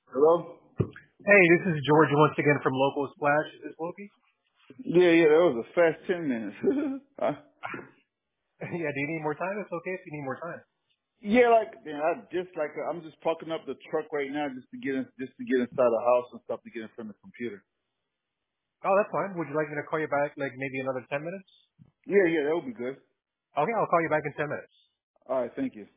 Hello? Hey, this is George once again from Local Splash. Is this Loki? Yeah, that was a fast 10 minutes. Yeah, do you need more time? It's okay if you need more time. Yeah, like, man, I'm just parking up the truck right now just to get inside the house and stuff to get in front of the computer. Oh, that's fine. Would you like me to call you back like maybe another 10 minutes? Yeah, that would be good. Okay, I'll call you back in 10 minutes. All right, thank you.